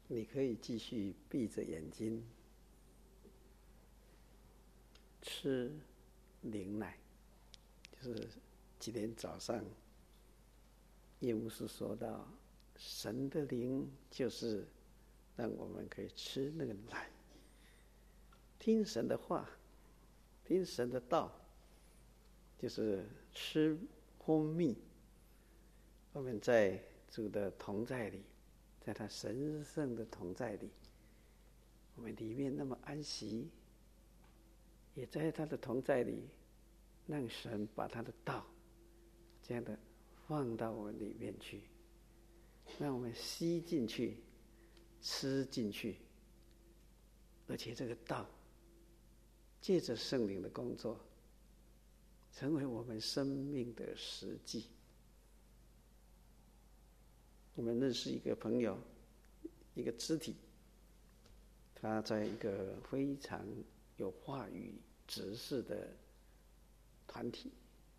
你可以继续闭着眼睛吃灵奶，就是今天早上叶牧师说到，神的灵就是让我们可以吃那个奶，听神的话，听神的道，就是吃蜂蜜。我们在主的同在里，在他神圣的同在里，我们里面那么安息，也在他的同在里，让神把他的道这样的放到我们里面去，让我们吸进去，吃进去，而且这个道借着圣灵的工作，成为我们生命的实际。我们认识一个朋友，一个肢体，他在一个非常有话语执事的团体。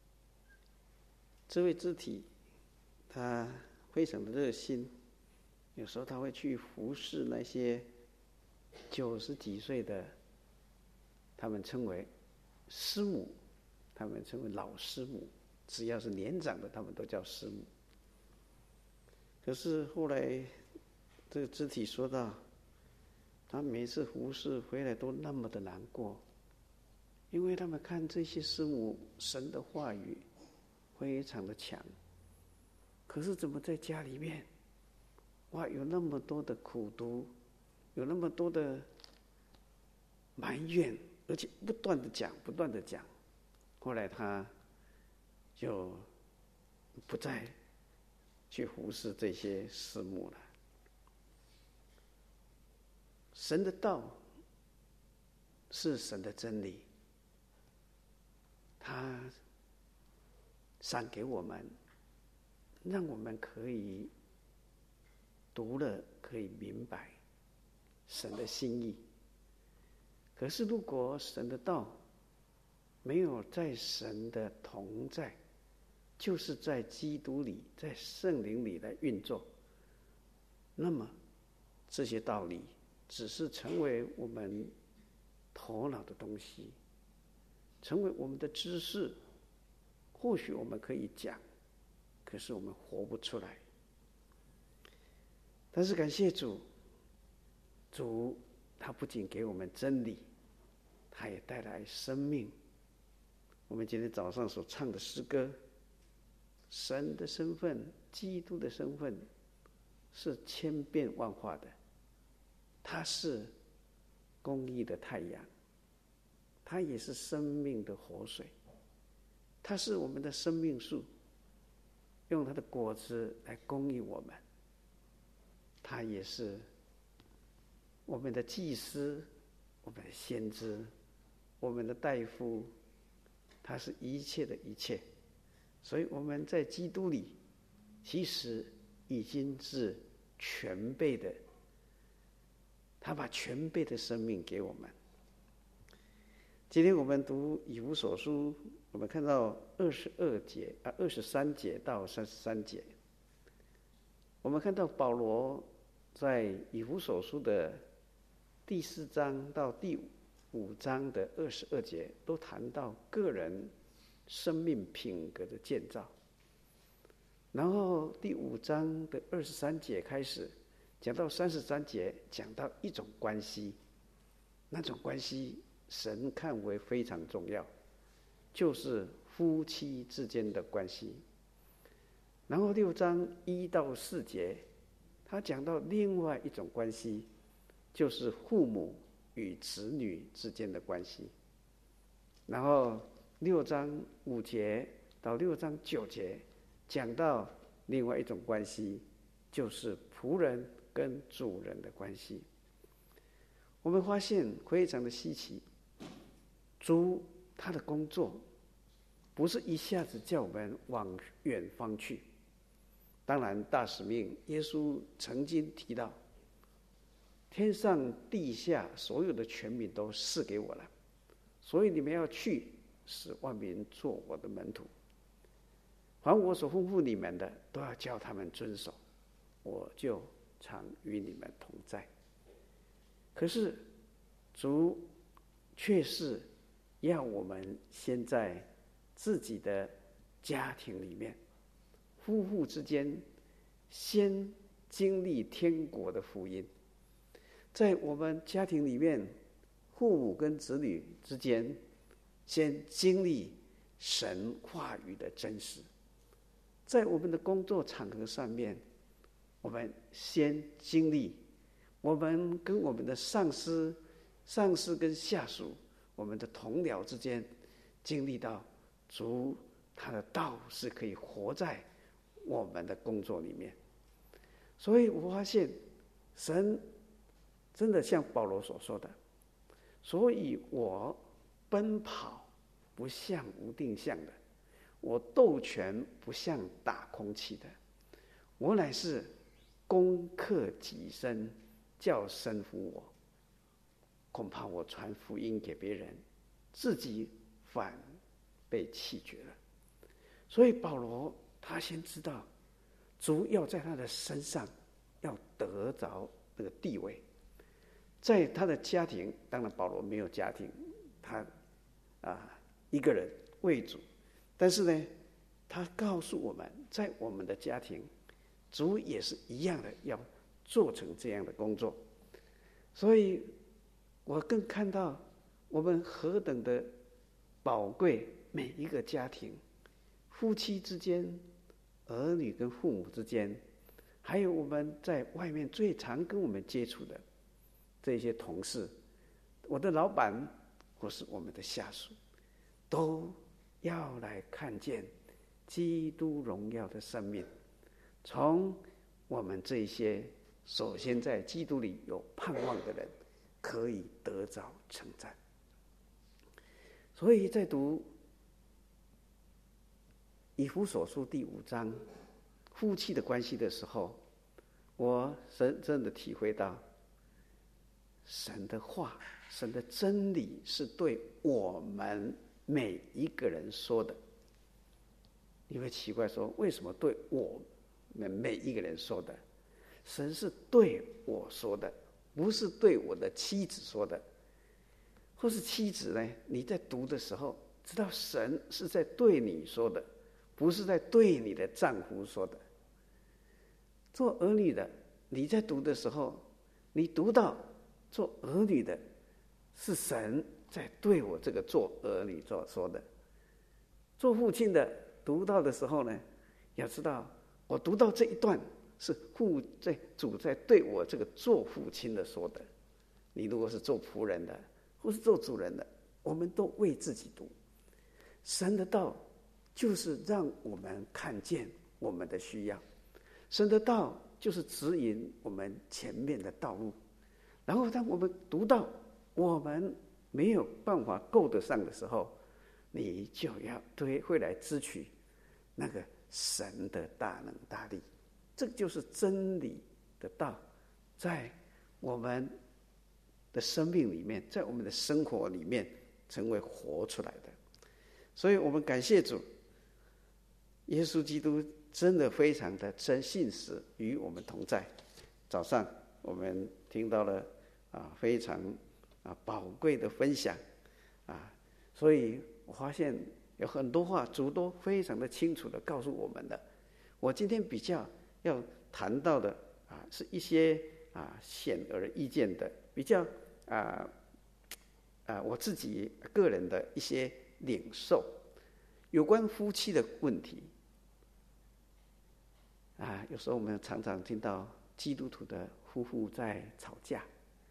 这位肢体他非常的热心，有时候他会去服侍那些90几岁的，他们称为师母，他们称为老师母，只要是年长的他们都叫师母。可是后来这个肢体说到，他每次服侍回来都那么的难过，因为他们看这些师母神的话语非常的强，可是怎么在家里面，哇，有那么多的苦毒，有那么多的埋怨，而且不断的讲，不断的讲。后来他就不再去服侍这些师母了。神的道是神的真理，他赏给我们，让我们可以读了可以明白神的心意。可是如果神的道没有在神的同在，就是在基督里，在圣灵里来运作，那么这些道理只是成为我们头脑的东西，成为我们的知识，或许我们可以讲，可是我们活不出来。但是感谢主，主他不仅给我们真理，他也带来生命。我们今天早上所唱的诗歌，神的身份，基督的身份是千变万化的，他是公义的太阳，他也是生命的活水，他是我们的生命树，用他的果子来供应我们，他也是我们的祭司，我们的先知，我们的大夫，他是一切的一切。所以我们在基督里其实已经是全备的，他把全备的生命给我们。今天我们读以弗所书，我们看到23节到33节，我们看到保罗在以弗所书的第4章到第5章的22节都谈到个人生命品格的建造，然后第5章的23节开始讲到33节，讲到一种关系，那种关系神看为非常重要，就是夫妻之间的关系。然后6章1到4节他讲到另外一种关系，就是父母与子女之间的关系。然后6章5节到6章9节讲到另外一种关系，就是仆人跟主人的关系。我们发现非常的稀奇，主他的工作不是一下子叫我们往远方去。当然大使命耶稣曾经提到，天上地下所有的权柄都赐给我了，所以你们要去，使万民做我的门徒，凡我所吩咐你们的，都要叫他们遵守，我就常与你们同在。可是主却是要我们先在自己的家庭里面，夫妇之间先经历天国的福音。在我们家庭里面，父母跟子女之间先经历神话语的真实。在我们的工作场合上面，我们先经历，我们跟我们的上司跟下属，我们的同僚之间经历到主他的道是可以活在我们的工作里面。所以我发现神真的像保罗所说的，所以我奔跑不像无定向的，我斗拳不像打空气的，我乃是攻克己身，叫神服我。恐怕我传福音给别人，自己反被弃绝了。所以保罗他先知道主要在他的身上要得着那个地位。在他的家庭，当然保罗没有家庭，他一个人为主，但是呢，他告诉我们，在我们的家庭，主也是一样的要做成这样的工作。所以我更看到我们何等的宝贵，每一个家庭，夫妻之间，儿女跟父母之间，还有我们在外面最常跟我们接触的这些同事，我的老板或是我们的下属，都要来看见基督荣耀的生命，从我们这些首先在基督里有盼望的人可以得着称赞。所以在读以弗所书第5章夫妻的关系的时候，我真的体会到神的话，神的真理是对我们每一个人说的。你会奇怪说，为什么对我们每一个人说的？神是对我说的，不是对我的妻子说的。或是妻子呢，你在读的时候知道神是在对你说的，不是在对你的丈夫说的。做儿女的，你在读的时候，你读到做儿女的是神在对我这个做儿女说的。做父亲的读到的时候呢，要知道我读到这一段是主在对我这个做父亲的说的。你如果是做仆人的或是做主人的，我们都为自己读。神的道就是让我们看见我们的需要，神的道就是指引我们前面的道路。然后当我们读到我们没有办法够得上的时候，你就要会来支取那个神的大能大力。这就是真理的道，在我们的生命里面，在我们的生活里面成为活出来的。所以我们感谢主，耶稣基督真的非常的真信实与我们同在。早上我们听到了非常宝贵的分享所以我发现有很多话主都非常的清楚的告诉我们的。我今天比较要谈到的是一些显而易见的，比较我自己个人的一些领受，有关夫妻的问题有时候我们常常听到基督徒的夫妇在吵架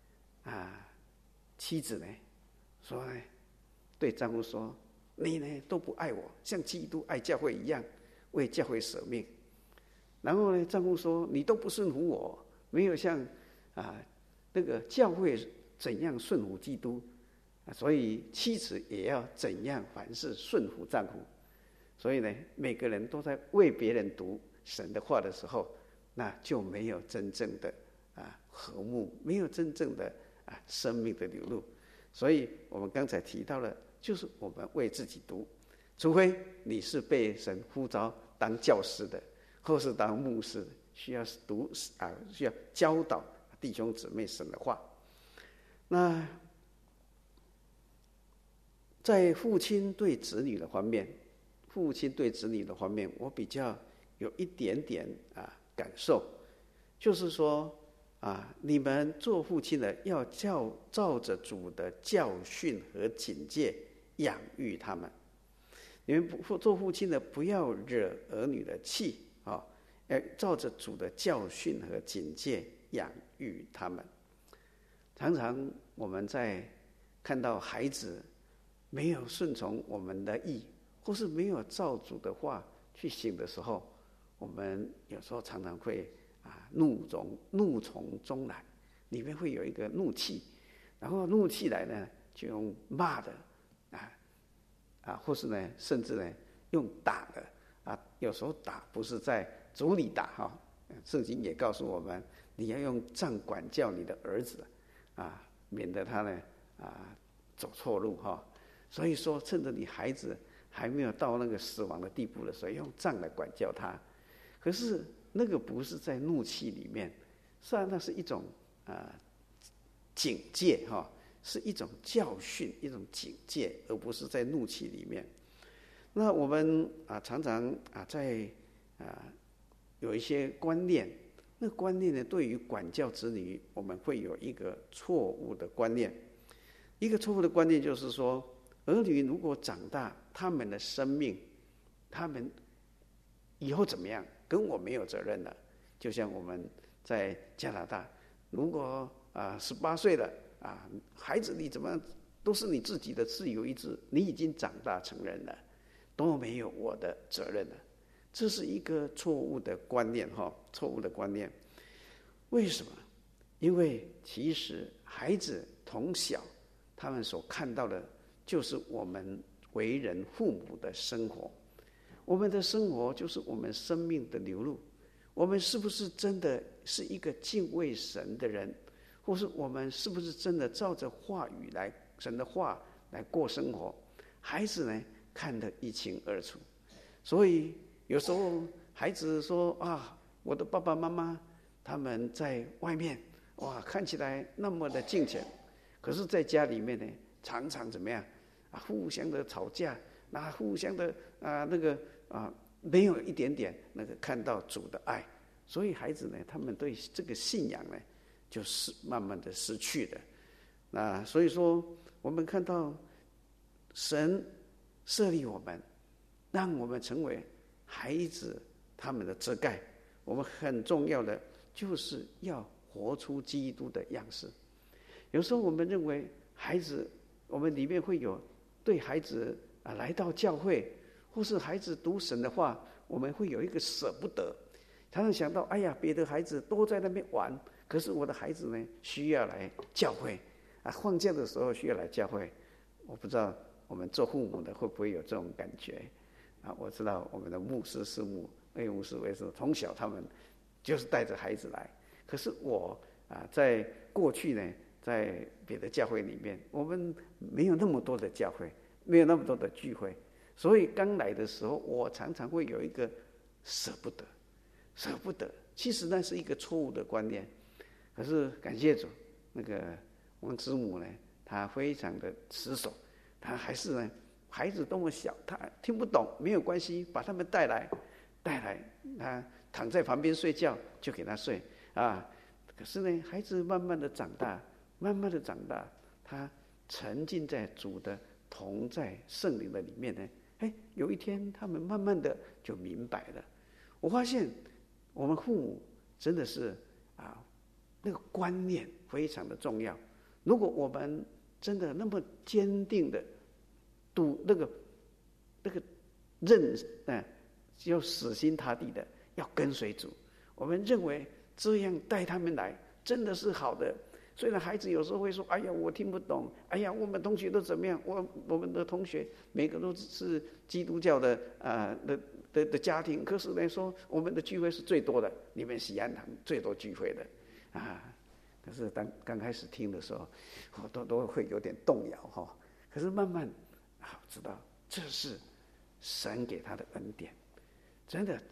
妻子呢说呢，对丈夫说，你呢都不爱我，像基督爱教会一样为教会舍命。然后呢，丈夫说，你都不顺服我，没有像那个教会怎样顺服基督所以妻子也要怎样凡事顺服丈夫。所以呢，每个人都在为别人读神的话的时候，那就没有真正的和睦，没有真正的生命的流露。所以我们刚才提到了，就是我们为自己读，除非你是被神呼召当教师的，或是当牧师需要需要教导弟兄姊妹神的话。那在父亲对子女的方面，我比较有一点点感受，就是说你们做父亲的要照着主的教训和警戒养育他们。你们做父亲的不要惹儿女的气要照着主的教训和警戒养育他们。常常我们在看到孩子没有顺从我们的意，或是没有照主的话去行的时候，我们有时候常常会怒从中来，里面会有一个怒气，然后怒气来呢，就用骂的或是呢，甚至呢用打的有时候打不是在主里打圣经也告诉我们，你要用杖管教你的儿子免得他呢走错路所以说，趁着你孩子还没有到那个死亡的地步的时候，用杖来管教他。可是那个不是在怒气里面，实际上那是一种警戒是一种教训，一种警戒，而不是在怒气里面。那我们常常在有一些观念，那个观念呢，对于管教子女，我们会有一个错误的观念。一个错误的观念就是说，儿女如果长大，他们的生命，他们以后怎么样，跟我没有责任了。就像我们在加拿大，如果18岁了孩子你怎么样，都是你自己的自由意志，你已经长大成人了，都没有我的责任了。这是一个错误的观念错误的观念。为什么？因为其实孩子从小他们所看到的就是我们为人父母的生活，我们的生活就是我们生命的流露。我们是不是真的是一个敬畏神的人，或是我们是不是真的照着话语来神的话来过生活，孩子呢看得一清二楚。所以有时候孩子说我的爸爸妈妈他们在外面看起来那么的敬虔，可是在家里面呢常常怎么样互相的吵架，互相的没有一点点那个看到主的爱。所以孩子呢，他们对这个信仰呢就是慢慢的失去了。所以说我们看到神设立我们，让我们成为孩子他们的遮盖。我们很重要的就是要活出基督的样式。有时候我们认为孩子，我们里面会有对孩子来到教会，或是孩子读神的话，我们会有一个舍不得。常常想到别的孩子都在那边玩，可是我的孩子呢需要来教会放假的时候需要来教会。我不知道我们做父母的会不会有这种感觉我知道我们的牧师师母那牧师为师从小他们就是带着孩子来。可是我在过去呢，在别的教会里面，我们没有那么多的教会，没有那么多的聚会，所以刚来的时候我常常会有一个舍不得。其实那是一个错误的观念。可是感谢主，那个王之母呢，她非常的持守，她还是呢，孩子多么小，她听不懂没有关系，把他们带来，她躺在旁边睡觉就给他睡可是呢，孩子慢慢的长大，他沉浸在主的同在圣灵的里面呢，有一天他们慢慢的就明白了。我发现我们父母真的是那个观念非常的重要。如果我们真的那么坚定的那个要死心塌地的要跟随主，我们认为这样带他们来真的是好的。虽然孩子有时候会说我听不懂，我们同学都怎么样，我们的同学每个都是基督教的家庭，可是来说我们的聚会是最多的，你们喜安堂最多聚会的可是刚开始听的时候都会有点动摇可是慢慢知道这是神给他的恩典。真的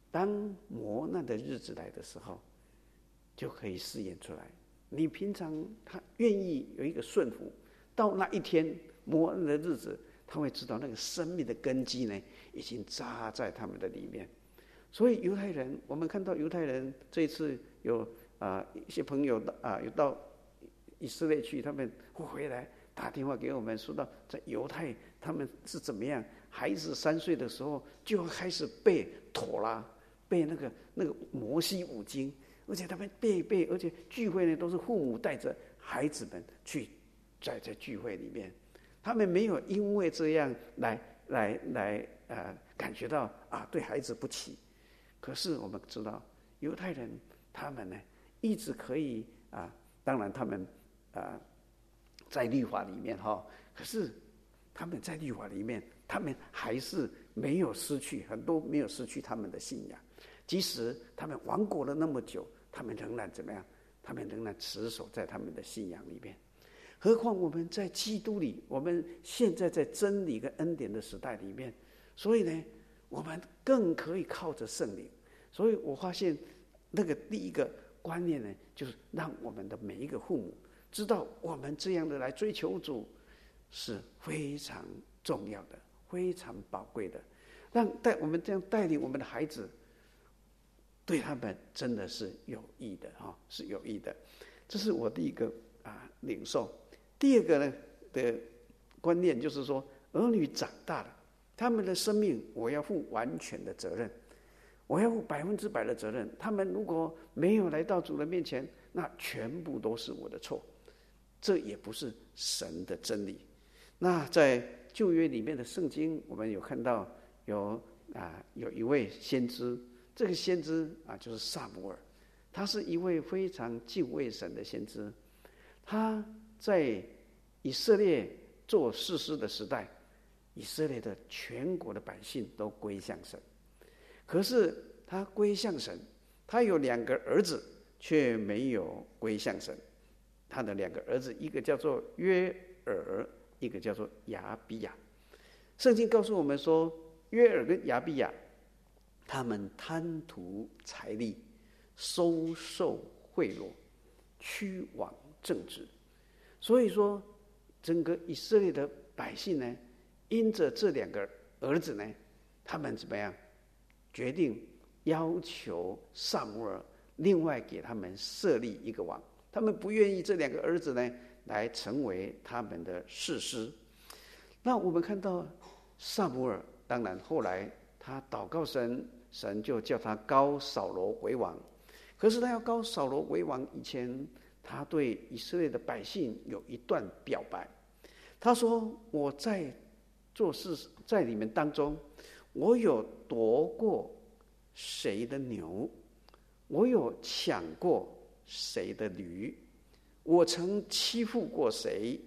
当磨难的日子来的时候，就可以试验出来。你平常他愿意有一个顺服，到那一天磨难的日子，他会知道那个生命的根基呢，已经扎在他们的里面。所以犹太人，我们看到犹太人这一次有一些朋友有到以色列去，他们会回来打电话给我们，说到在犹太他们是怎么样，孩子3岁的时候就要开始背妥拉，背那个摩西五经，而且他们背，而且聚会呢都是父母带着孩子们去在聚会里面，他们没有因为这样来感觉到对孩子不起。可是我们知道犹太人他们呢一直可以当然他们在律法里面可是他们在律法里面，他们还是没有失去，很多没有失去他们的信仰。即使他们亡国了那么久，他们仍然怎么样？他们仍然持守在他们的信仰里面。何况我们在基督里，我们现在在真理跟恩典的时代里面，所以呢，我们更可以靠着圣灵。所以我发现那个第一个观念呢，就是让我们的每一个父母知道，我们这样的来追求主是非常重要的，非常宝贵的。我们这样带领我们的孩子，对他们真的是有益的是有益的。这是我第一个领受。第二个呢的观念就是说，儿女长大了，他们的生命我要负完全的责任，我要负100%的责任。他们如果没有来到主的面前，那全部都是我的错，这也不是神的真理。那在旧约里面的圣经，我们有看到有一位先知，这个先知就是撒母耳，他是一位非常敬畏神的先知。他在以色列做士师的时代，以色列的全国的百姓都归向神。可是他归向神，他有2个儿子却没有归向神。他的2个儿子，一个叫做约珥，一个叫做亚比亚。圣经告诉我们说，约珥跟亚比亚他们贪图财力，收受贿赂，屈枉正直。所以说整个以色列的百姓呢，因着这2个儿子呢，他们怎么样决定要求撒母耳另外给他们设立一个王。他们不愿意这2个儿子呢来成为他们的士师。那我们看到撒母耳，当然后来他祷告神，神就叫他膏扫罗为王。可是他要膏扫罗为王以前，他对以色列的百姓有一段表白。他说，我在做事，在你们当中，我有夺过谁的牛，我有抢过谁的驴，我曾欺负过谁，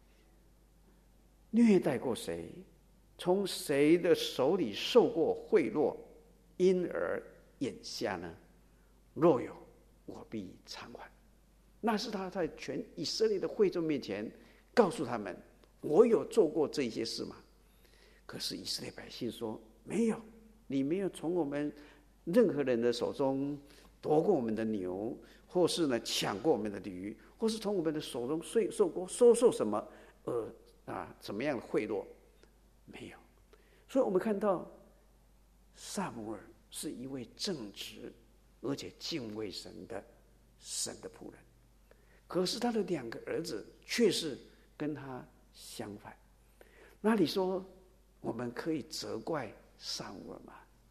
虐待过谁，从谁的手里受过贿赂，因而眼下呢，若有，我必偿还。那是他在全以色列的会众面前告诉他们，我有做过这些事吗？可是以色列百姓说，没有，你没有从我们任何人的手中夺过我们的牛，或是呢抢过我们的驴，或是从我们的手中收受什么怎么样的贿赂，没有。所以我们看到撒母耳是一位正直而且敬畏神的仆人。可是他的2个儿子却是跟他相反。那你说我们可以责怪撒母耳吗？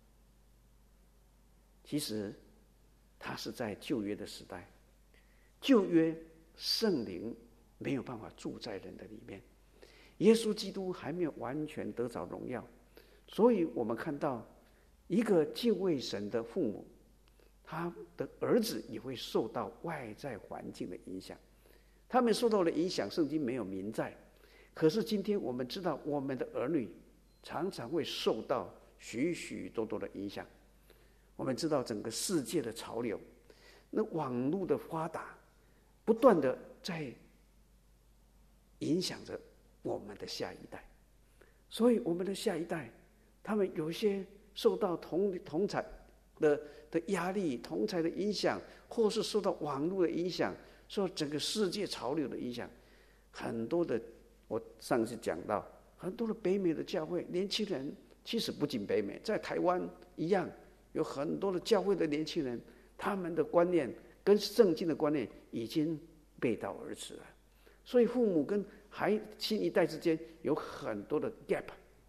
其实他是在旧约的时代，旧约圣灵没有办法住在人的里面，耶稣基督还没有完全得着荣耀，所以我们看到一个敬畏神的父母，他的儿子也会受到外在环境的影响。他们受到的影响，圣经没有明在。可是今天我们知道，我们的儿女常常会受到许许多多的影响。我们知道整个世界的潮流，那网络的发达，不断的在影响着我们的下一代。所以我们的下一代，他们有些受到同的压力、同侪的影响，或是受到网络的影响，受整个世界潮流的影响，很多的，我上次讲到，很多的北美的教会年轻人，其实不仅北美，在台湾一样，有很多的教会的年轻人，他们的观念跟圣经的观念已经背道而驰了。所以父母跟新一代之间有很多的 gap。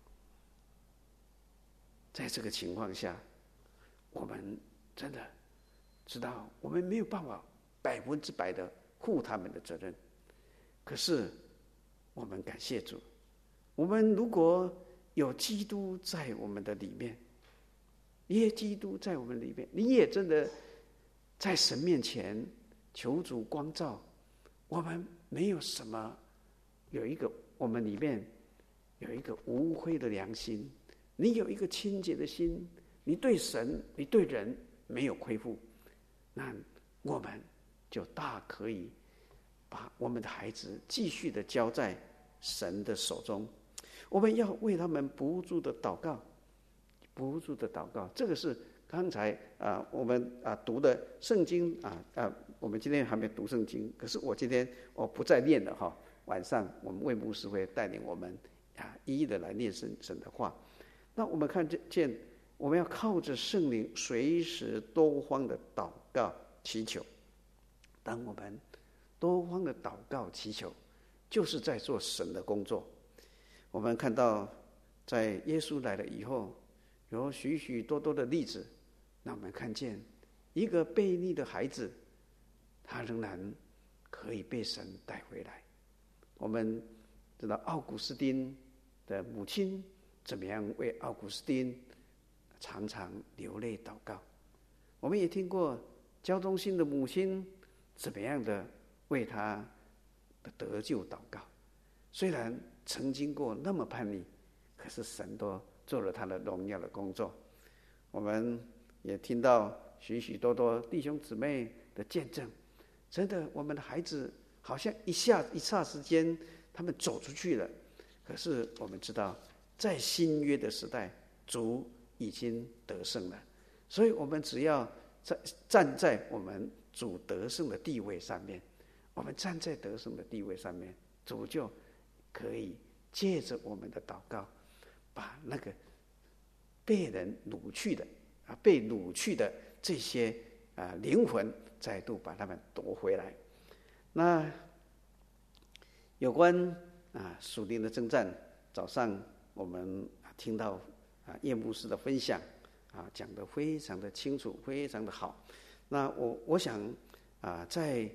在这个情况下，我们真的知道，我们没有办法100%的负他们的责任。可是我们感谢主，我们如果有基督在我们的里面，耶基督在我们里面，你也真的在神面前求主光照。我们没有什么，我们里面有一个无愧的良心，你有一个清洁的心，你对神，你对人没有亏负，那我们就大可以把我们的孩子继续的交在神的手中。我们要为他们不住的祷告，不住的祷告。这个是刚才我们读的圣经我们今天还没读圣经，可是我今天不再念了哈。晚上我们魏牧师会带领我们一一的来念神的话。那我们看见，我们要靠着圣灵，随时多方的祷告祈求。当我们多方的祷告祈求，就是在做神的工作。我们看到，在耶稣来了以后，有许许多多的例子，让我们看见一个悖逆的孩子，他仍然可以被神带回来。我们知道奥古斯丁的母亲怎么样为奥古斯丁常常流泪祷告。我们也听过焦忠信的母亲怎么样的为他的得救祷告。虽然曾经过那么叛逆，可是神都做了他的荣耀的工作。我们也听到许许多多弟兄姊妹的见证，真的我们的孩子好像一霎时间他们走出去了。可是我们知道，在新约的时代，主已经得胜了，所以我们只要站在我们主得胜的地位上面，我们站在得胜的地位上面，主就可以借着我们的祷告，把那个被人掳去的被掳去的这些灵魂，再度把他们夺回来。那有关属灵的征战，早上我们听到叶牧师的分享讲得非常的清楚，非常的好。那我想在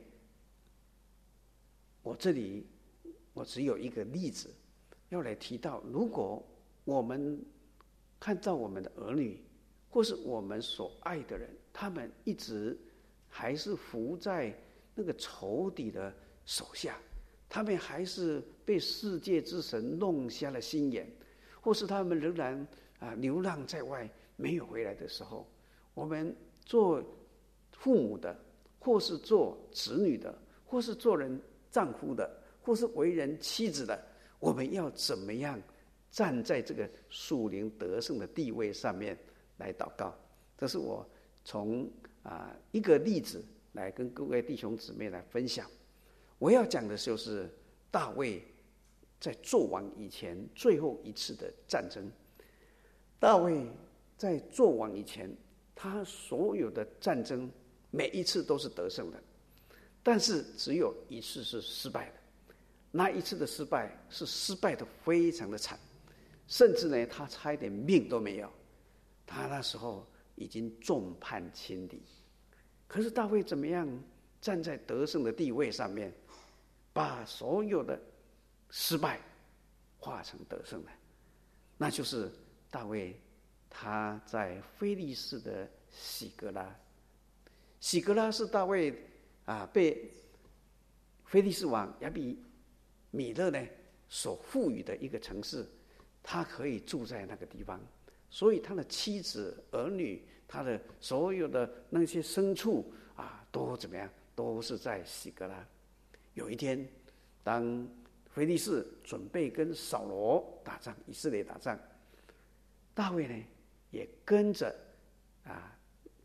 我这里，我只有一个例子要来提到，如果我们看到我们的儿女，或是我们所爱的人，他们一直还是服在那个仇敌的手下，他们还是被世界之神弄瞎了心眼，或是他们仍然流浪在外没有回来的时候，我们做父母的，或是做子女的，或是做人丈夫的，或是为人妻子的，我们要怎么样站在这个属灵得胜的地位上面来祷告？这是我从一个例子来跟各位弟兄姊妹来分享。我要讲的就是大卫在做王以前最后一次的战争。大卫在做王以前，他所有的战争每一次都是得胜的，但是只有一次是失败的。那一次的失败是失败的非常的惨，甚至呢他差一点命都没有。他那时候已经众叛亲离，可是大卫怎么样站在得胜的地位上面，把所有的失败化成得胜来？那就是大卫他在非利士的喜格拉。喜格拉是大卫被非利士王亚比米勒呢所赋予的一个城市，他可以住在那个地方，所以他的妻子儿女，他的所有的那些牲畜都怎么样，都是在喜格拉。有一天，当非利士准备跟扫罗打仗，以色列打仗，大卫呢也跟着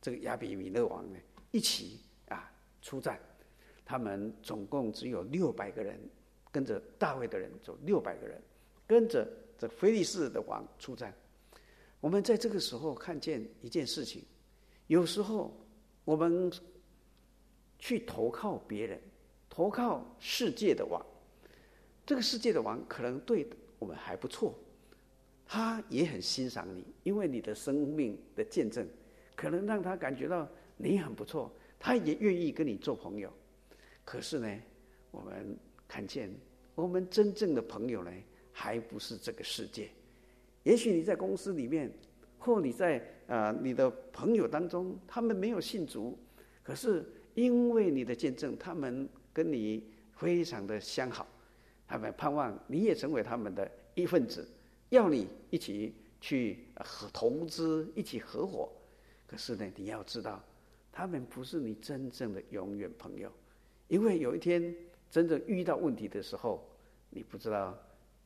这个亚比米勒王呢一起出战。他们总共只有600个人，跟着大卫的人走600个人，跟着这非利士的王出战。我们在这个时候看见一件事情，有时候我们去投靠别人，投靠世界的王，这个世界的王可能对我们还不错，他也很欣赏你，因为你的生命的见证可能让他感觉到你很不错，他也愿意跟你做朋友。可是呢，我们看见我们真正的朋友呢，还不是这个世界。也许你在公司里面，或你在你的朋友当中，他们没有信主，可是因为你的见证，他们跟你非常的相好，他们盼望你也成为他们的一份子，要你一起去投资，一起合伙。可是呢，你要知道，他们不是你真正的永远朋友。因为有一天真正遇到问题的时候，你不知道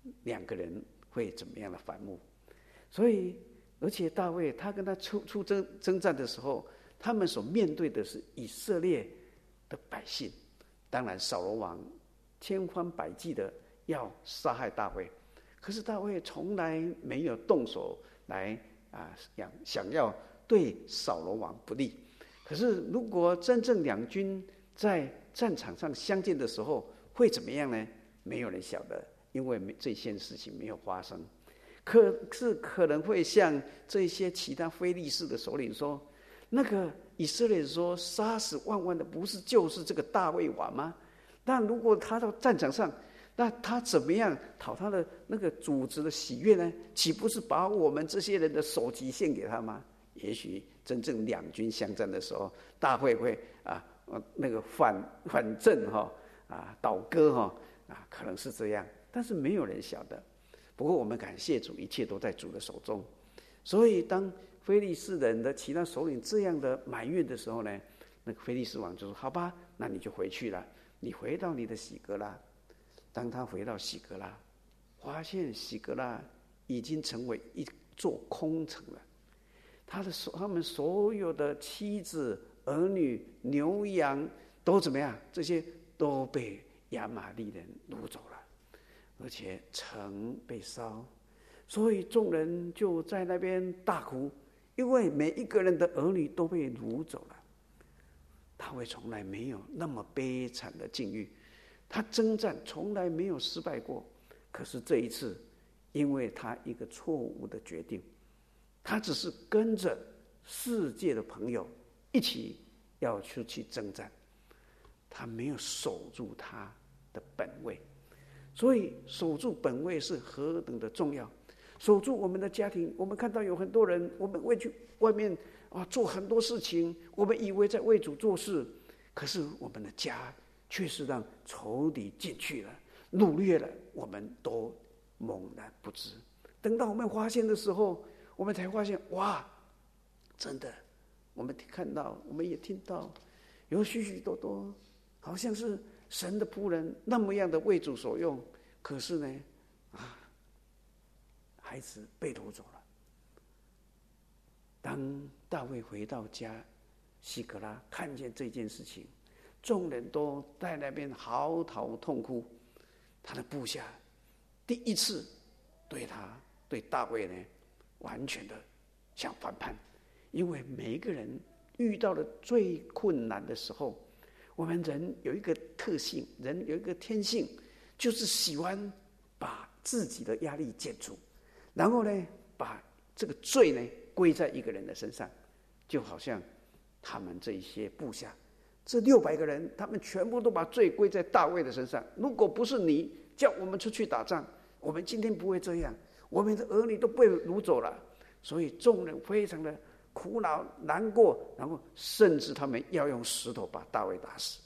2个人会怎么样的反目。所以而且大卫他跟他出征战的时候，他们所面对的是以色列的百姓。当然扫罗王千方百计的要杀害大卫，可是大卫从来没有动手来想要对扫罗王不利。可是如果真正两军在战场上相见的时候会怎么样呢？没有人晓得，因为这件事情没有发生。可是可能会像这些其他非利士的首领说，那个以色列人说杀死万万的不是就是这个大卫王吗？但如果他到战场上，那他怎么样讨他的那个主子的喜悦呢？岂不是把我们这些人的首级献给他吗？也许真正两军相战的时候，大卫会那个反正倒戈可能是这样，但是没有人晓得。不过我们感谢主，一切都在主的手中。所以当非利士人的其他首领这样的埋怨的时候呢，那个非利士王就说：好吧，那你就回去了，你回到你的喜格拉。当他回到喜格拉，发现喜格拉已经成为一座空城了。他们所有的妻子、儿女、牛羊都怎么样？这些都被亚玛力人掳走了，而且城被烧，所以众人就在那边大哭，因为每一个人的儿女都被掳走了。大卫从来没有那么悲惨的境遇，他征战从来没有失败过，可是这一次，因为他一个错误的决定，他只是跟着世界的朋友一起要出去征战，他没有守住他的本位。所以守住本位是何等的重要。守住我们的家庭，我们看到有很多人，我们为去外面做很多事情，我们以为在为主做事，可是我们的家却是让仇敌进去了，掳掠了，我们都猛然不知。等到我们发现的时候，我们才发现，哇，真的，我们看到，我们也听到，有许许多多，好像是神的仆人那么样的为主所用，可是呢，孩子被掳走了。当大卫回到家，西格拉看见这件事情，众人都在那边嚎啕痛哭。他的部下第一次对大卫呢，完全的想反叛，因为每一个人遇到了最困难的时候，我们人有一个特性，人有一个天性，就是喜欢把自己的压力减除，然后呢，把这个罪呢归在一个人的身上。就好像他们这一些部下，这600个人，他们全部都把罪归在大卫的身上。如果不是你叫我们出去打仗，我们今天不会这样，我们的儿女都被掳走了。所以众人非常的苦恼难过，然后甚至他们要用石头把大卫打死。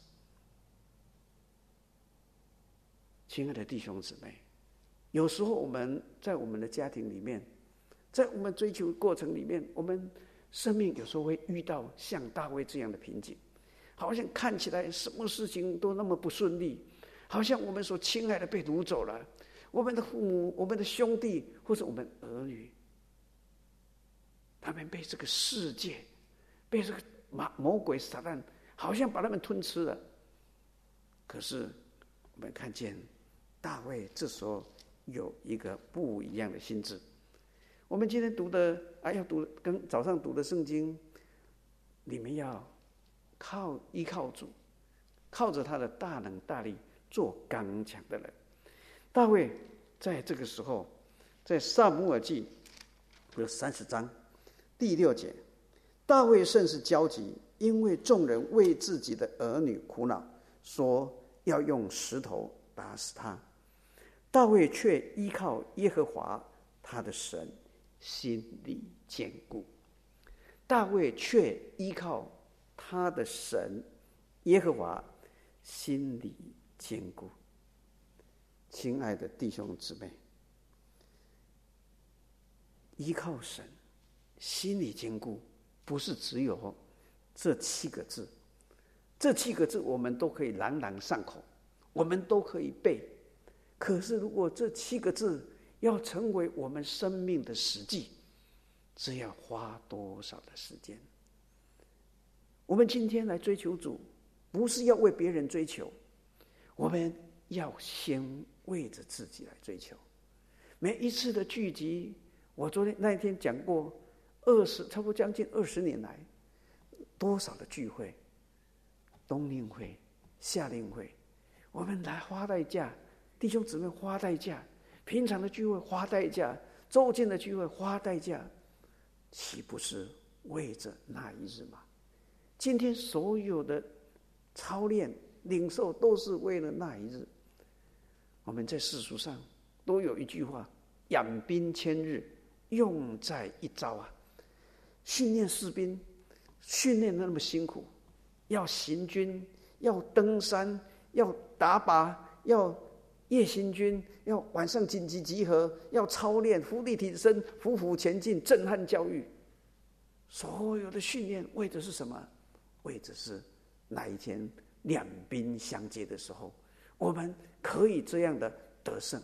亲爱的弟兄姊妹，有时候我们在我们的家庭里面，在我们追求过程里面，我们生命有时候会遇到像大卫这样的瓶颈，好像看起来什么事情都那么不顺利，好像我们所亲爱的被掳走了，我们的父母、我们的兄弟或者我们儿女，他们被这个世界、 被这个魔鬼撒旦好像把他们吞吃了。可是我们看见大卫这时候有一个不一样的心智。我们今天读的要读跟早上读的圣经，你们要依靠主，靠着他的大能大力做刚强的人。大卫在这个时候，在撒母耳记的30章第6节，大卫甚是焦急，因为众人为自己的儿女苦恼，说要用石头打死他。大卫却依靠耶和华他的神，心里坚固。大卫却依靠他的神耶和华，心里坚固。亲爱的弟兄姊妹，依靠神，心里坚固，不是只有这7个字。这7个字我们都可以朗朗上口，我们都可以背。可是如果这7个字要成为我们生命的实际，只要花多少的时间？我们今天来追求主，不是要为别人追求，我们要先为着自己来追求。每一次的聚集，我那一天讲过差不多将近20年来，多少的聚会，冬令会、夏令会，我们来花代价，弟兄姊妹花代价，平常的聚会花代价，周间的聚会花代价，岂不是为着那一日吗？今天所有的操练领受都是为了那一日。我们在世俗上都有一句话，养兵千日，用在一朝啊。训练士兵，训练得那么辛苦，要行军，要登山，要打靶，要夜行军，要晚上紧急集合，要操练伏地挺身，匍匐前进，震撼教育。所有的训练为的是什么？为的是那一天两兵相接的时候，我们可以这样的得胜。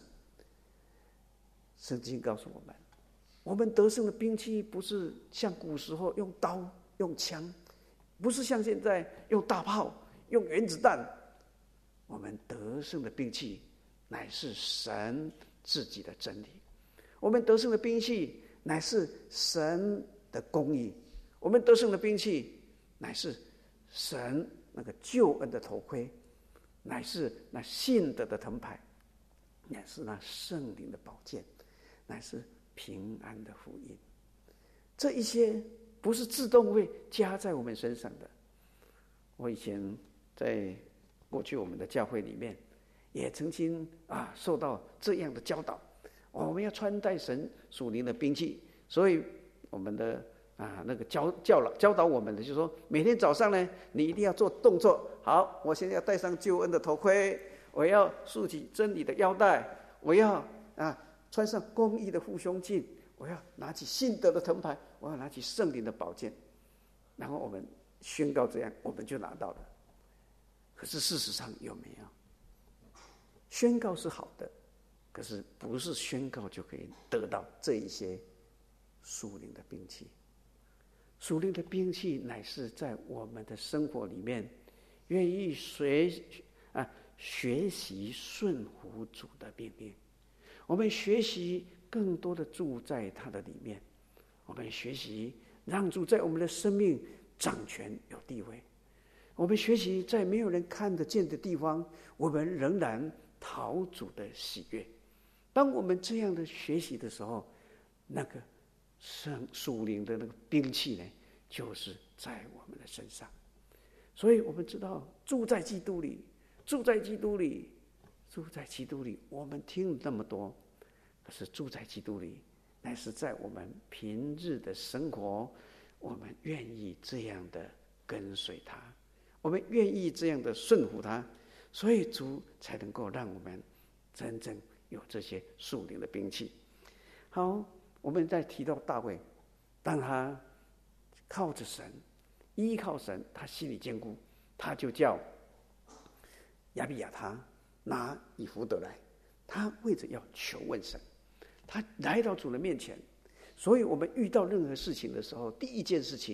圣经告诉我们，我们得胜的兵器不是像古时候用刀用枪，不是像现在用大炮用原子弹。我们得胜的兵器乃是神自己的真理，我们得胜的兵器乃是神的公义，我们得胜的兵器乃是神那个救恩的头盔，乃是那信德的藤牌，乃是那圣灵的宝剑，乃是平安的福音。这一些不是自动会加在我们身上的。我以前在过去我们的教会里面也曾经受到这样的教导，我们要穿戴神属灵的兵器。所以我们的那个教导我们的就是说，每天早上呢，你一定要做动作。好，我现在要戴上救恩的头盔，我要束起真理的腰带，我要穿上公义的护胸镜，我要拿起信德的藤牌，我要拿起圣灵的宝剑。然后我们宣告这样，我们就拿到了。可是事实上有没有？宣告是好的，可是不是宣告就可以得到这一些属灵的兵器。属灵的兵器乃是在我们的生活里面，愿意学习顺服主的命令。我们学习更多的住在他的里面，我们学习让主在我们的生命掌权有地位。我们学习在没有人看得见的地方，我们仍然讨主的喜悦。当我们这样的学习的时候，那个属灵的那个兵器呢，就是在我们的身上。所以我们知道，住在基督里，住在基督里，住在基督里。我们听了那么多，可是住在基督里，乃是在我们平日的生活，我们愿意这样的跟随他，我们愿意这样的顺服他，所以主才能够让我们真正有这些属灵的兵器。好，我们再提到大卫，当他靠着神，依靠神，他心里坚固，他就叫亚比亚他拿以弗得来，他为着要求问神，他来到主的面前。所以我们遇到任何事情的时候，第一件事情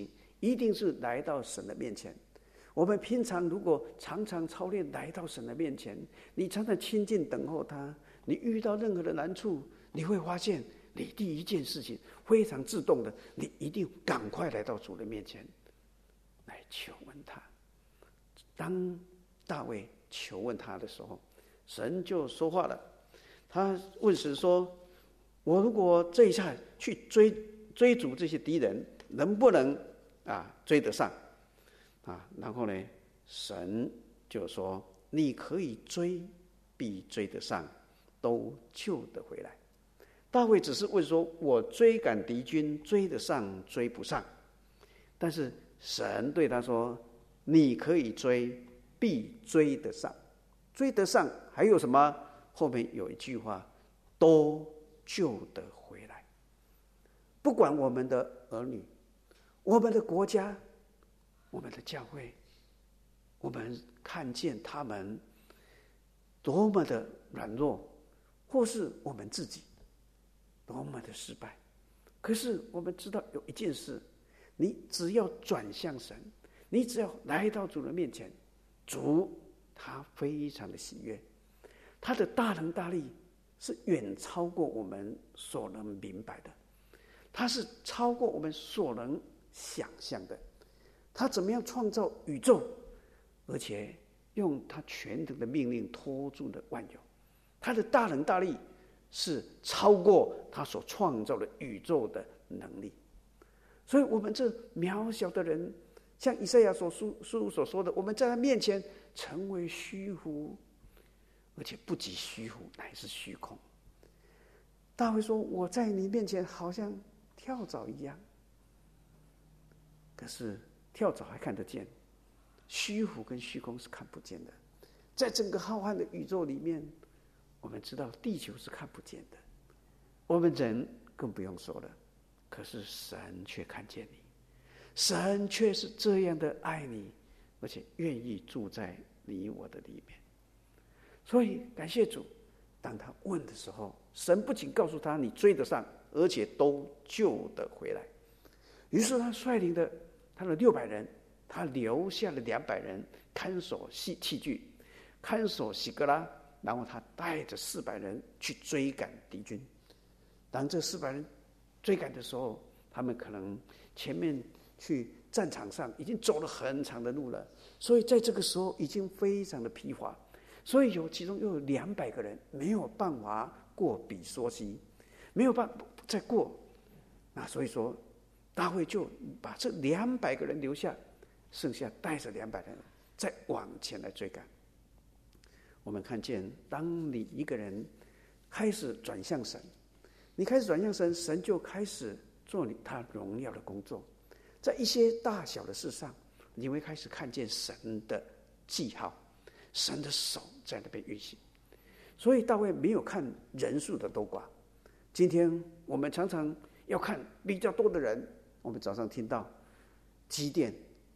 一定是来到神的面前。我们平常如果常常操练来到神的面前，你常常亲近等候他，你遇到任何的难处，你会发现你第一件事情非常自动的，你一定赶快来到主的面前来求问他。当大卫求问他的时候，神就说话了。他问神说，我如果这一下去追逐这些敌人，能不能追得上然后呢，神就说你可以追，必追得上，都救得回来。大卫只是问说，我追赶敌军追得上追不上？但是神对他说，你可以追，必追得上。追得上还有什么？后面有一句话，都救得回来。不管我们的儿女，我们的国家，我们的教会，我们看见他们多么的软弱，或是我们自己多么的失败，可是我们知道有一件事，你只要转向神，你只要来到主的面前，主他非常的喜悦，他的大能大力是远超过我们所能明白的，他是超过我们所能想象的。他怎么样创造宇宙，而且用他全能的命令托住了万有，他的大能大力是超过他所创造的宇宙的能力。所以我们这渺小的人，像以赛亚书所说的，我们在他面前成为虚无，而且不及虚无，乃是虚空。大卫说，我在你面前好像跳蚤一样，可是跳蚤还看得见，虚无跟虚空是看不见的。在整个浩瀚的宇宙里面，我们知道地球是看不见的，我们人更不用说了，可是神却看见你，神却是这样的爱你，而且愿意住在你我的里面。所以感谢主，当他问的时候，神不仅告诉他你追得上，而且都救得回来。于是他率领的他的600人，他留下了200人看守器具，看守喜格拉，然后他带着400人去追赶敌军。当这400人追赶的时候，他们可能前面去战场上已经走了很长的路了，所以在这个时候已经非常的疲乏，所以其中又有200个人没有办法过比梭溪，没有办法再过。那所以说大卫就把这200个人留下，剩下带着200人再往前来追赶。我们看见，当你一个人开始转向神，你开始转向神，神就开始做他荣耀的工作。在一些大小的事上，你会开始看见神的记号，神的手在那边运行。所以大卫没有看人数的多寡。今天我们常常要看比较多的人，我们早上听到基甸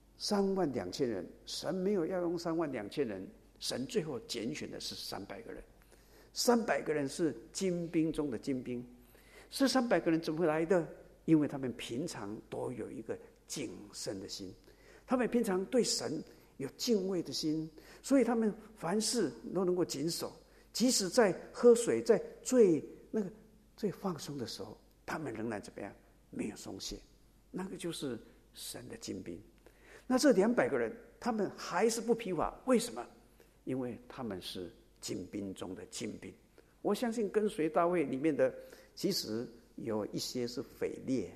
32000人，神没有要用32000人，神最后拣选的是300个人。300个人是精兵中的精兵。这300个人怎么来的？因为他们平常都有一个谨慎的心，他们平常对神有敬畏的心，所以他们凡事都能够谨守，即使在喝水，在最放松的时候，他们仍然怎么样？没有松懈。那个就是神的精兵。那这200个人，他们还是不疲乏，为什么？因为他们是精兵中的精兵。我相信跟随大卫里面的，其实有一些是匪类。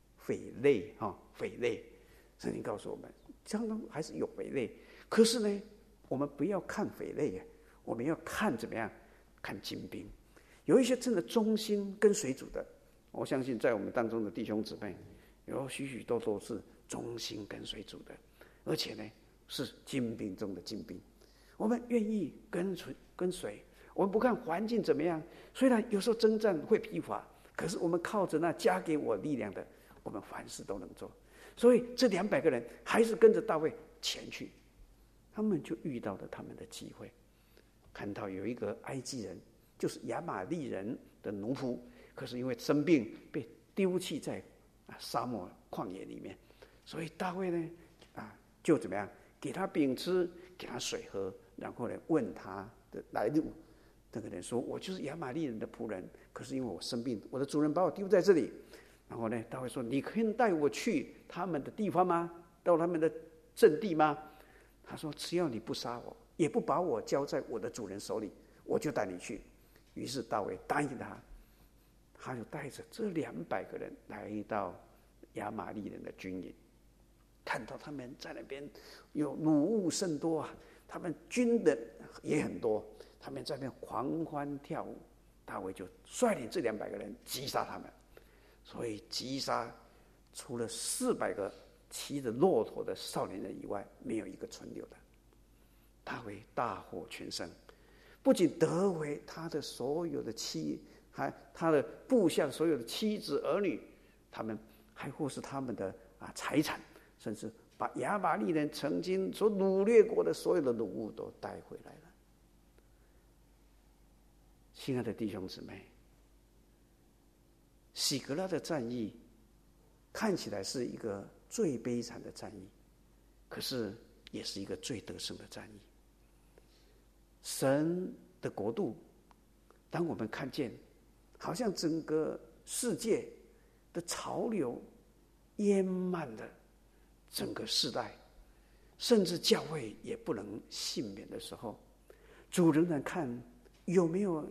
圣经告诉我们，相当还是有匪类。可是呢，我们不要看匪类，我们要看怎么样？看精兵。有一些真的忠心跟随主的，我相信在我们当中的弟兄姊妹，有许许多多是忠心跟随主的，而且呢是精兵中的精兵。我们愿意跟随，我们不看环境怎么样，虽然有时候征战会疲乏，可是我们靠着那加给我力量的，我们凡事都能做。所以这200个人还是跟着大卫前去，他们就遇到了他们的机会，看到有一个埃及人，就是亚玛利人的奴仆，可是因为生病被丢弃在沙漠旷野里面， 所以大卫呢，就怎么样，给他饼吃，给他水喝，然后呢，问他的来路。那个人说：“我就是亚玛力人的仆人，可是因为我生病，我的主人把我丢在这里。”然后呢，大卫说：“你可以带我去他们的地方吗？到他们的阵地吗？”他说：“只要你不杀我，也不把我交在我的主人手里，我就带你去。”于是大卫答应他，他就带着这200个人来到亚玛力人的军营，看到他们在那边有掳物甚多啊，他们军人也很多，他们在那边狂欢跳舞。大卫就率领这200个人击杀他们，所以击杀除了400个骑着骆驼的少年人以外，没有一个存留的。大卫大获全胜，不仅得回他的所有的还他的部下所有的妻子儿女，他们还或是他们的财产，甚至把亚玛力人曾经所掳掠过的所有的掳物都带回来了。亲爱的弟兄姊妹，喜格拉的战役看起来是一个最悲惨的战役，可是也是一个最得胜的战役。神的国度，当我们看见好像整个世界的潮流淹满了整个世代，甚至教会也不能幸免的时候，主仍然看有没有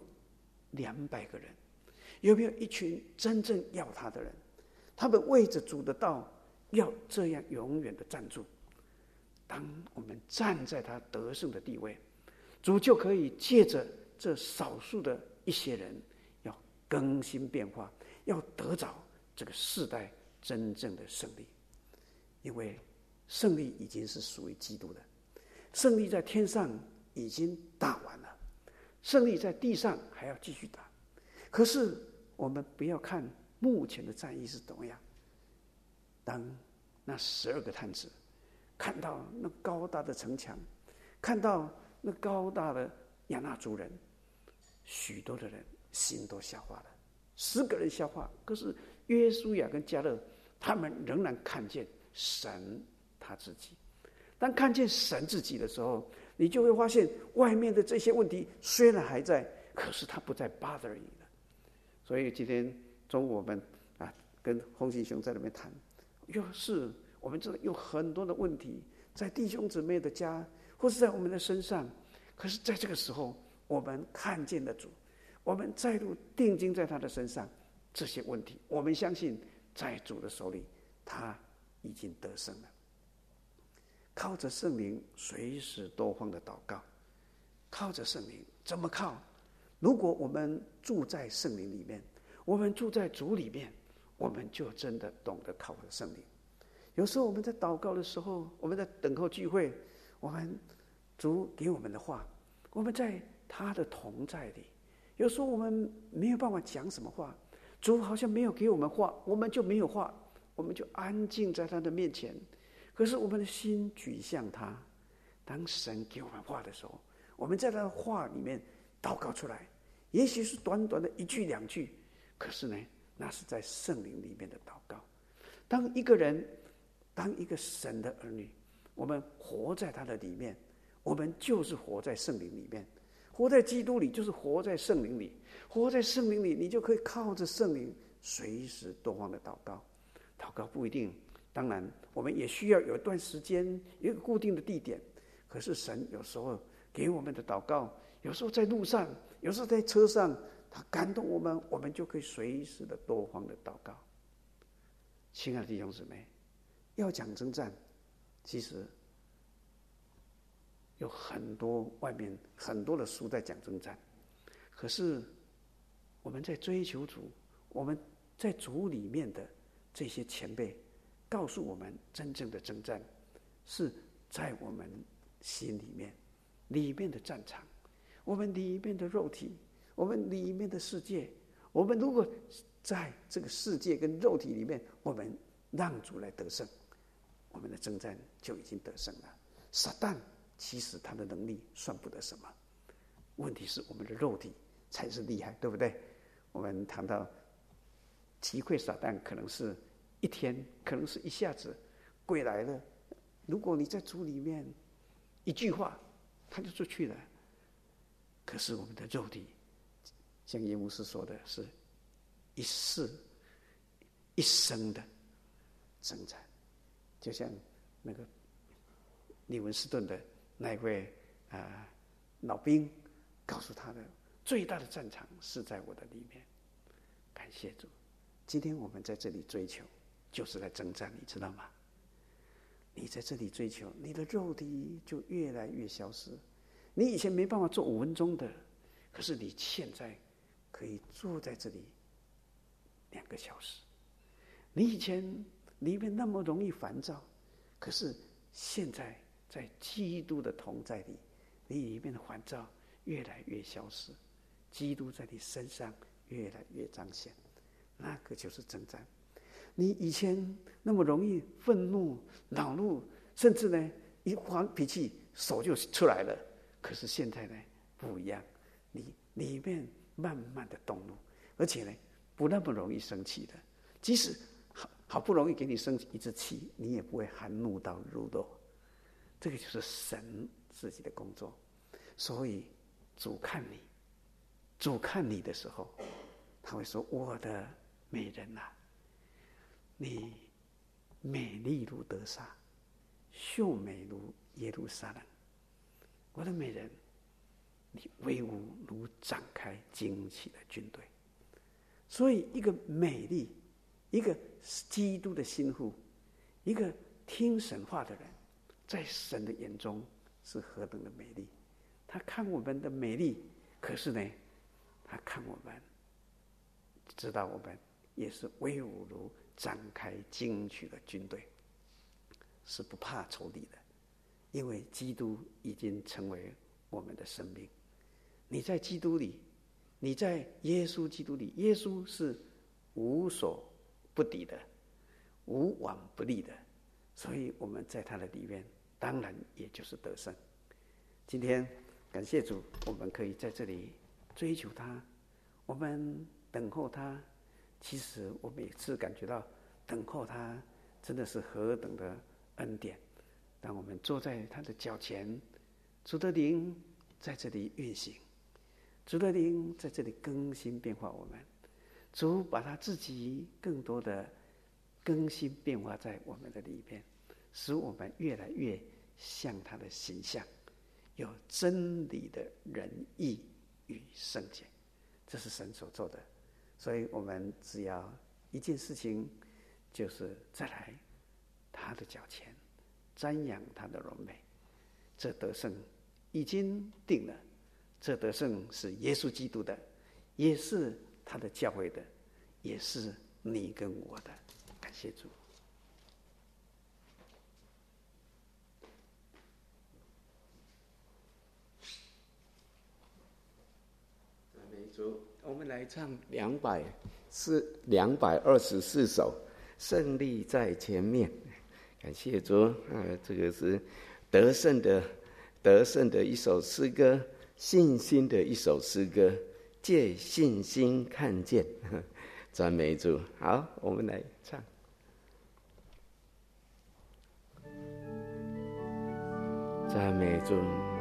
200个人，有没有一群真正要他的人，他们为着主的道要这样永远的站住。当我们站在他得胜的地位，主就可以借着这少数的一些人，要更新变化，要得着这个世代真正的胜利。因为胜利已经是属于基督的，胜利在天上已经打完了，胜利在地上还要继续打。可是我们不要看目前的战役是怎么样，当那12个探子看到那高大的城墙，看到那高大的亚纳族人，许多的人心都消化了，10个人消化，可是约书亚跟迦勒他们仍然看见神他自己。当看见神自己的时候，你就会发现外面的这些问题虽然还在，可是他不再 bother你了。所以今天中午我们跟洪信兄在那边谈，是我们这有很多的问题在弟兄姊妹的家或是在我们的身上，可是在这个时候我们看见了主，我们再度定睛在他的身上，这些问题我们相信在主的手里他已经得胜了。靠着圣灵随时多方的祷告，靠着圣灵怎么靠？如果我们住在圣灵里面，我们住在主里面，我们就真的懂得靠着圣灵。有时候我们在祷告的时候，我们在等候聚会，我们主给我们的话，我们在他的同在里，有时候我们没有办法讲什么话，主好像没有给我们话，我们就没有话，我们就安静在他的面前。可是我们的心举向他，当神给我们话的时候，我们在他的话里面祷告出来，也许是短短的1句2句，可是呢，那是在圣灵里面的祷告。当一个人，当一个神的儿女，我们活在他的里面，我们就是活在圣灵里面，活在基督里就是活在圣灵里，活在圣灵里，你就可以靠着圣灵随时多方的祷告。祷告不一定，当然我们也需要有一段时间，有一个固定的地点，可是神有时候给我们的祷告，有时候在路上，有时候在车上，他感动我们，我们就可以随时的多方的祷告。亲爱的弟兄姊妹，要讲征战，其实有很多外面很多的书在讲征战，可是我们在追求主，我们在主里面的这些前辈告诉我们，真正的征战是在我们心里面的战场，我们里面的肉体，我们里面的世界。我们如果在这个世界跟肉体里面，我们让主来得胜，我们的征战就已经得胜了。撒旦其实他的能力算不得什么，问题是我们的肉体才是厉害，对不对？我们谈到击溃撒旦，可能是1天，可能是一下子， 鬼来了，如果你在主里面一句话，他就出去了。可是我们的肉体，像耶牧师说的，是一世一生的征战，就像那个利文斯顿的那一位老兵告诉他的，最大的战场是在我的里面。感谢主，今天我们在这里追求，就是在征战，你知道吗？你在这里追求，你的肉体就越来越消失。你以前没办法做5分钟的，可是你现在可以坐在这里2个小时。你以前里面那么容易烦躁，可是现在在基督的同在里，你里面的烦躁越来越消失，基督在你身上越来越彰显，那个就是征战。你以前那么容易愤怒、恼怒，甚至呢一发脾气手就出来了，可是现在呢不一样，你里面慢慢的动怒，而且呢不那么容易生气的，即使好不容易给你生一次气，你也不会含怒到入肉。这个就是神自己的工作。所以主看你的时候，他会说：我的美人啊，你美丽如得撒，秀美如耶路撒冷。我的美人，你威武如展开旌旗的军队。所以一个美丽，一个基督的心腹，一个听神话的人，在神的眼中是何等的美丽。他看我们的美丽，可是呢他看我们，知道我们也是威武如展开旌旗的军队，是不怕仇敌的。因为基督已经成为我们的生命。你在基督里，你在耶稣基督里，耶稣是无所不敌的，无往不利的，所以我们在他的里面当然也就是得胜。今天感谢主，我们可以在这里追求他，我们等候他。其实我每次感觉到等候他真的是何等的恩典。当我们坐在他的脚前，主的灵在这里运行，主的灵在这里更新变化我们，主把他自己更多的更新变化在我们的里面，使我们越来越像他的形象，有真理的仁义与圣洁。这是神所做的。所以我们只要一件事情，就是再来他的脚前瞻仰他的荣美。这得胜已经定了，这得胜是耶稣基督的，也是他的教会的，也是你跟我的。感谢主。 赞美主。我们来唱224首，胜利在前面。感谢主这个是得胜的一首诗歌，信心的一首诗歌，借信心看见。赞美主。好，我们来唱。赞美主。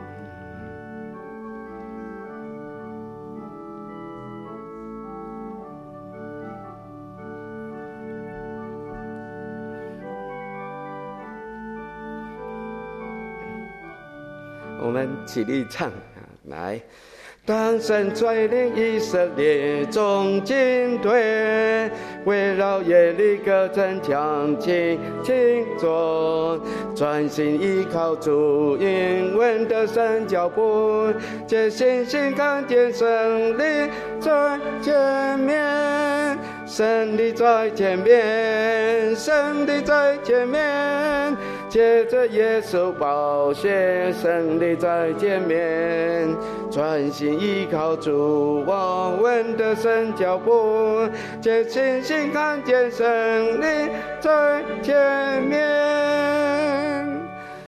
我们起立唱来。当神率领以色列众军队，围绕耶利哥城墙轻轻坐，专心依靠主应允的神脚步，借信心看见胜利在前面，胜利在前面，胜利在前面，借着耶稣宝血，胜利在前面，专心依靠主我稳的神脚步，借信心看见胜利在前面。